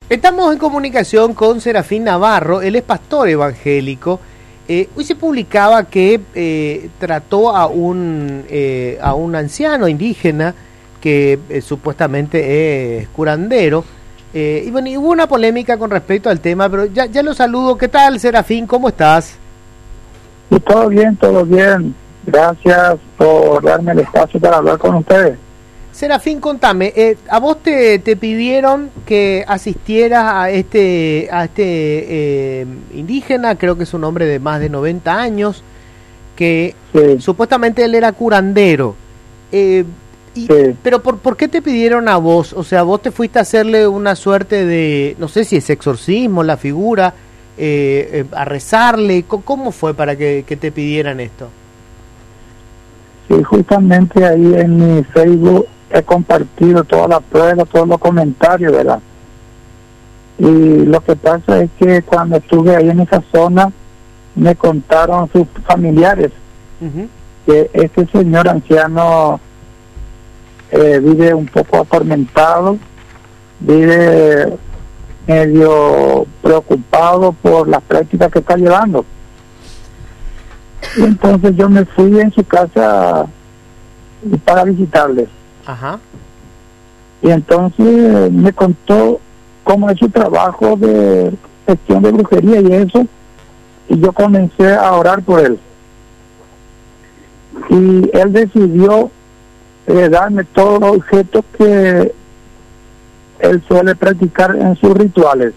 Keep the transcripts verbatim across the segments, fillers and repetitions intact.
Estamos en comunicación con Serafín Navarro, él es pastor evangélico. Eh, hoy se publicaba que eh, trató a un eh, a un anciano indígena que eh, supuestamente es curandero. Eh, y bueno, y hubo una polémica con respecto al tema, pero ya, ya lo saludo. ¿Qué tal, Serafín? ¿Cómo estás? Y todo bien, todo bien. Gracias por darme el espacio para hablar con ustedes. Serafín, contame, eh, a vos te, te pidieron que asistieras a este a este eh, indígena, creo que es un hombre de más de noventa años, que Sí. supuestamente él era curandero. Eh, y, Sí. Pero por, ¿por qué te pidieron a vos? O sea, vos te fuiste a hacerle una suerte de, no sé si es exorcismo, la figura, eh, eh, a rezarle. ¿Cómo fue para que, que te pidieran esto? Sí, justamente ahí en mi Facebook he compartido todas las pruebas, todos los comentarios, ¿verdad? Y lo que pasa es que cuando estuve ahí en esa zona, me contaron sus familiares Uh-huh. que este señor anciano eh, vive un poco atormentado, vive medio preocupado por las prácticas que está llevando. Y entonces yo me fui en su casa para visitarles. Ajá. Y entonces me contó cómo es su trabajo de gestión de brujería y eso, y yo comencé a orar por él. Y él decidió eh, darme todos los objetos que él suele practicar en sus rituales.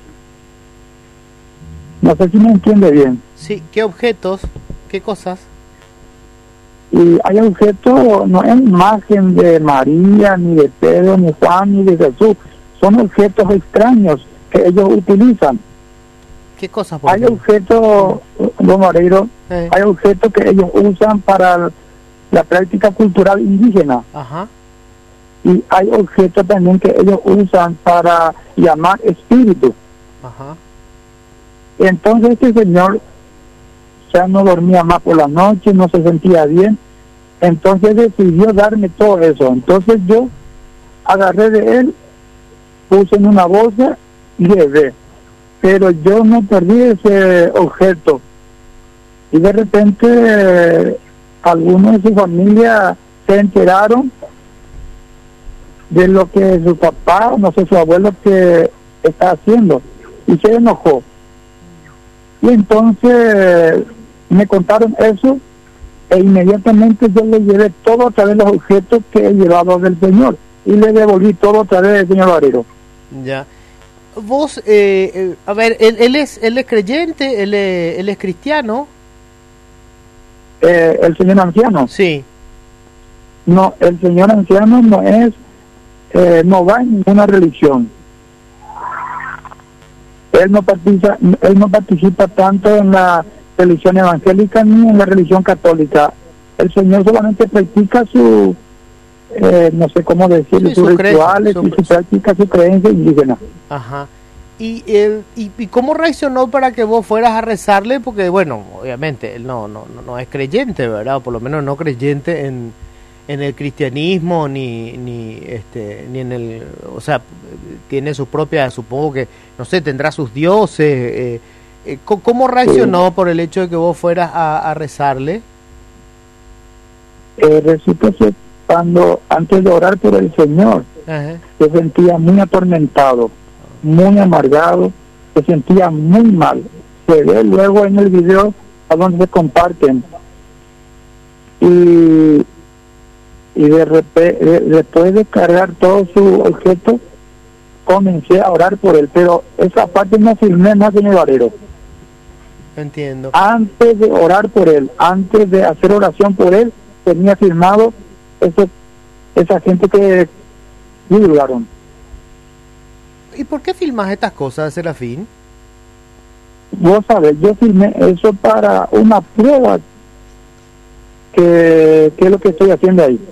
No sé si me entiende bien. Sí, ¿qué objetos? ¿Qué cosas? Y hay objetos, no es imagen de María, ni de Pedro, ni Juan, ni de Jesús. Son objetos extraños que ellos utilizan. ¿Qué cosas? Por Hay ejemplo? objetos, don Moreiro, Eh, hay objetos que ellos usan para la práctica cultural indígena. Ajá. Y hay objetos también que ellos usan para llamar espíritus. Ajá. Entonces este señor ya no dormía más por la noche, no se sentía bien, entonces decidió darme todo eso. Entonces yo agarré de él, puse en una bolsa y llevé, pero yo no perdí ese objeto. Y de repente eh, algunos de su familia se enteraron de lo que su papá, no sé, su abuelo que está haciendo, y se enojó. Y entonces me contaron eso e inmediatamente yo le llevé todo otra vez los objetos que he llevado del señor y le devolví todo otra vez al señor Barrero. Ya. Vos, eh, eh, a ver, él, él es él es creyente, él es, él es cristiano. Eh, el señor anciano, Sí. no, el señor anciano no es, eh, no va en ninguna religión. Él no participa, él no participa tanto en la religión evangélica ni en la religión católica. El señor solamente practica su, eh, no sé cómo decirlo, Sí, sus su cre- rituales su- y su práctica, su creencia indígena. Ajá. Y, él, y y cómo reaccionó para que vos fueras a rezarle, porque bueno, obviamente él no no no, no es creyente, ¿verdad? O por lo menos no creyente en en el cristianismo ni ni este ni en el, o sea, tiene su propia, supongo que, no sé, tendrá sus dioses. Eh, eh, ¿cómo- ¿Cómo reaccionó por el hecho de que vos fueras a, a rezarle? Eh, resulta que cuando, antes de orar por el Señor, Ajá. se sentía muy atormentado, muy amargado, se sentía muy mal. Se ve luego en el video a donde se comparten. Y, y de repente, después de cargar todo su objeto, comencé a orar por él, pero esa parte no filmé más, señor Barrero. Entiendo. Antes de orar por él, antes de hacer oración por él, tenía firmado ese, esa gente que divulgaron. ¿Y por qué filmas estas cosas, Serafín? Vos sabés, yo firmé eso para una prueba que, que es lo que estoy haciendo ahí.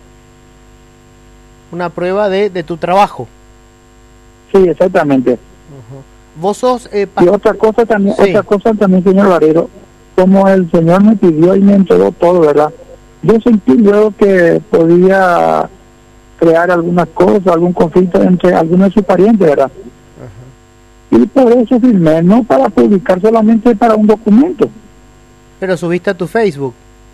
Una prueba de, de tu trabajo. Sí, exactamente. Ujú. Vos sos... Eh, Y pa- otra cosa también, Sí. otra cosa también, señor Barrero, como el Señor me pidió y me entregó todo, ¿verdad? Yo sentí luego que podía crear algunas cosas, algún conflicto entre algunos de sus parientes, ¿verdad? y por eso firmé, no para publicar solamente para un documento. Pero subiste a tu Facebook.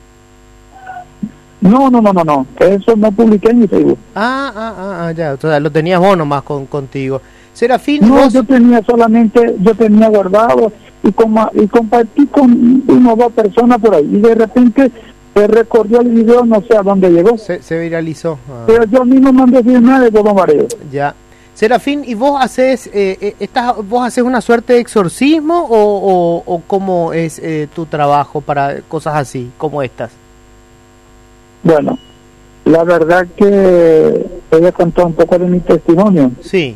No, no, no, no, no, eso no publiqué en mi Facebook. Ah, ah, ah, ah, ya, o sea, lo tenías vos nomás con, contigo. Serafín, No, vos... yo tenía solamente, yo tenía guardado y, com y compartí con una o dos personas por ahí, y de repente se recorrió el video, no sé a dónde llegó. Se, se viralizó. Ah. Pero yo mismo mandé firmar de todo mareo. Ya. Serafín, ¿y vos haces, eh, eh, estás, vos haces una suerte de exorcismo o, o, o cómo es eh, tu trabajo para cosas así, como estas? Bueno, la verdad que te voy a contar un poco de mi testimonio. Sí.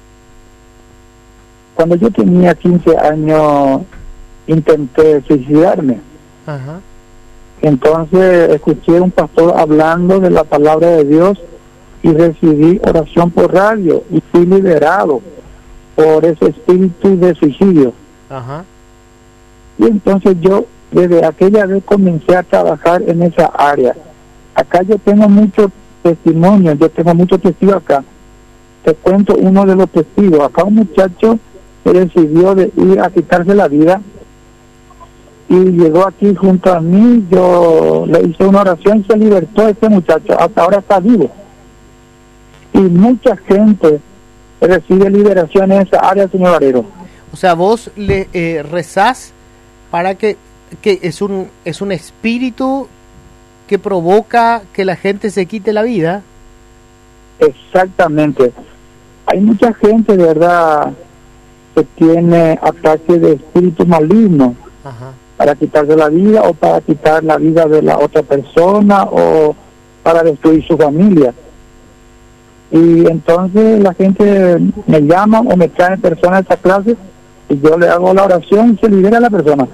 Cuando yo tenía quince años, intenté suicidarme. Ajá. Entonces escuché a un pastor hablando de la palabra de Dios y recibí oración por radio y fui liberado por ese espíritu de suicidio. Ajá. Y entonces yo desde aquella vez comencé a trabajar en esa área. Acá yo tengo muchos testimonios, yo tengo muchos testigos acá. Te cuento uno de los testigos. Acá un muchacho decidió de ir a quitarse la vida y llegó aquí junto a mí, yo le hice una oración y se libertó este muchacho, hasta ahora está vivo. Y mucha gente recibe liberación en esa área, señor Barrero. O sea, vos le eh, rezás para que, que es un es un espíritu que provoca que la gente se quite la vida. Exactamente. Hay mucha gente, de verdad, que tiene ataques de espíritu maligno. Ajá. Para quitarse la vida o para quitar la vida de la otra persona o para destruir su familia. Y entonces la gente me llama o me trae personas a esta clase y yo le hago la oración y se libera la persona.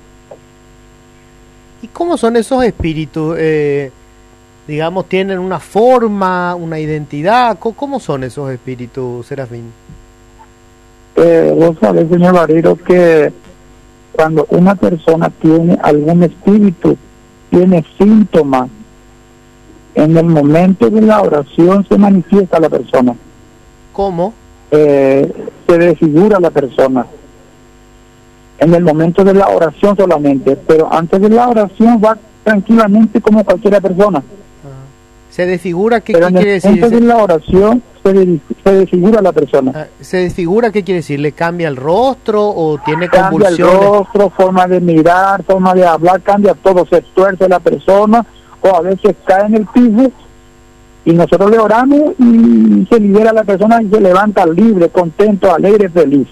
¿Y cómo son esos espíritus? Eh, digamos, ¿tienen una forma, una identidad? ¿Cómo son esos espíritus, Serafín? Eh, vos sabés, señor Barrero, que cuando una persona tiene algún espíritu, tiene síntomas, en el momento de la oración se manifiesta la persona. ¿Cómo? Eh, se desfigura la persona. En el momento de la oración solamente, pero antes de la oración va tranquilamente como cualquier persona. Uh-huh. ¿Se desfigura? ¿Qué, pero ¿qué en quiere el decir? momento de la oración se, de, se desfigura la persona. Uh, ¿Se desfigura? ¿Qué quiere decir? ¿Le cambia el rostro o tiene cambia convulsiones? Cambia el rostro, forma de mirar, forma de hablar, cambia todo, se tuerce la persona o a veces cae en el piso y nosotros le oramos y se libera la persona y se levanta libre, contento, alegre, feliz.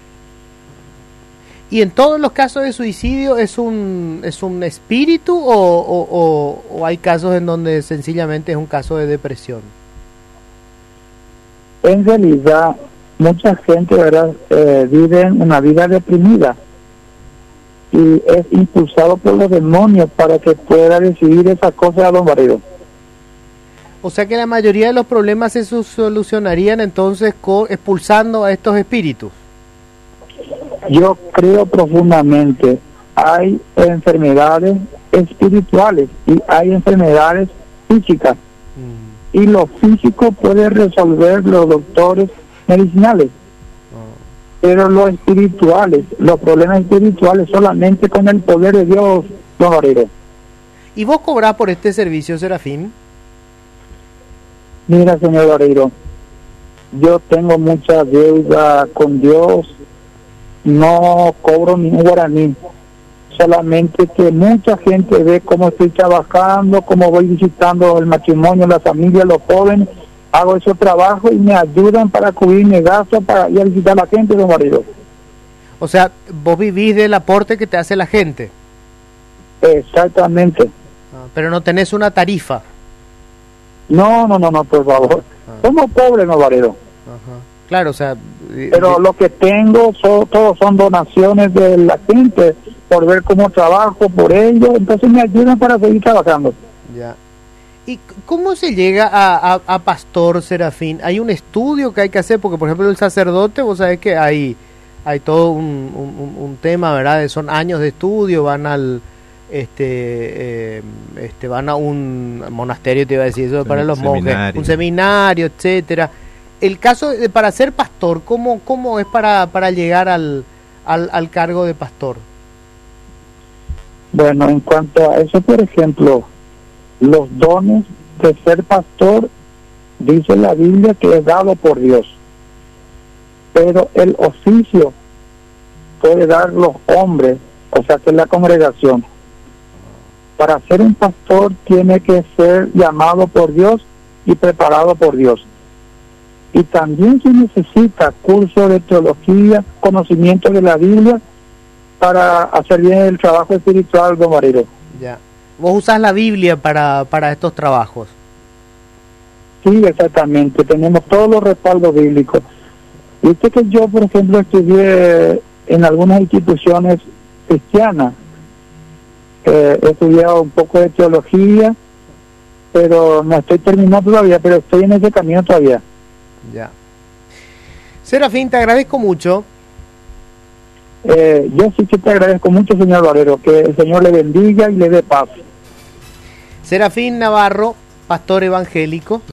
¿Y en todos los casos de suicidio es un es un espíritu o, o, o, o hay casos en donde sencillamente es un caso de depresión? En realidad, mucha gente, ¿verdad?, eh, vive una vida deprimida y es impulsado por los demonios para que pueda decidir esas cosas a don Barrero. O sea que la mayoría de los problemas se solucionarían entonces con, expulsando a estos espíritus. Yo creo profundamente, hay enfermedades espirituales y hay enfermedades físicas. Mm. Y lo físico puede resolver los doctores medicinales. Oh. Pero los espirituales, los problemas espirituales solamente con el poder de Dios, don Barrero. ¿Y vos cobrás por este servicio, Serafín? Mira, señor Barrero, yo tengo mucha deuda con Dios. No cobro ni un guaraní, solamente que mucha gente ve cómo estoy trabajando, cómo voy visitando el matrimonio, la familia, los jóvenes, hago ese trabajo y me ayudan para cubrir mi gasto para ir a visitar a la gente, don Marido. O sea, vos vivís del aporte que te hace la gente. Exactamente. Ah, pero no tenés una tarifa. No, no, no, no, por favor. Ah. Somos pobres, don Marido. Ajá. Claro, o sea... Pero lo que tengo, son, todos son donaciones de la gente, por ver cómo trabajo, por ello, entonces me ayudan para seguir trabajando. Ya. ¿Y cómo se llega a, a, a pastor, Serafín? ¿Hay un estudio que hay que hacer? Porque, por ejemplo, el sacerdote, vos sabés que hay, hay todo un, un, un tema, ¿verdad? Son años de estudio, van al... este eh, este van a un monasterio, te iba a decir eso, para los monjes, un seminario, etcétera. el caso de, para ser pastor, ¿cómo, cómo es para, para llegar al, al, al cargo de pastor? Bueno, en cuanto a eso, por ejemplo, los dones de ser pastor, dice la Biblia que es dado por Dios, pero el oficio puede dar los hombres, o sea que la congregación. Para ser un pastor tiene que ser llamado por Dios y preparado por Dios. Y también se necesita curso de teología, conocimiento de la Biblia para hacer bien el trabajo espiritual, don Marero. Ya. ¿Vos usás la Biblia para, para estos trabajos? Sí, exactamente. Tenemos todos los respaldos bíblicos. Viste que yo, por ejemplo, estudié en algunas instituciones cristianas. Eh, he estudiado un poco de teología, pero no estoy terminando todavía, pero estoy en ese camino todavía. Ya. Serafín, te agradezco mucho. Eh, yo sí que te agradezco mucho, señor Valero, que el Señor le bendiga y le dé paz. Serafín Navarro, pastor evangélico.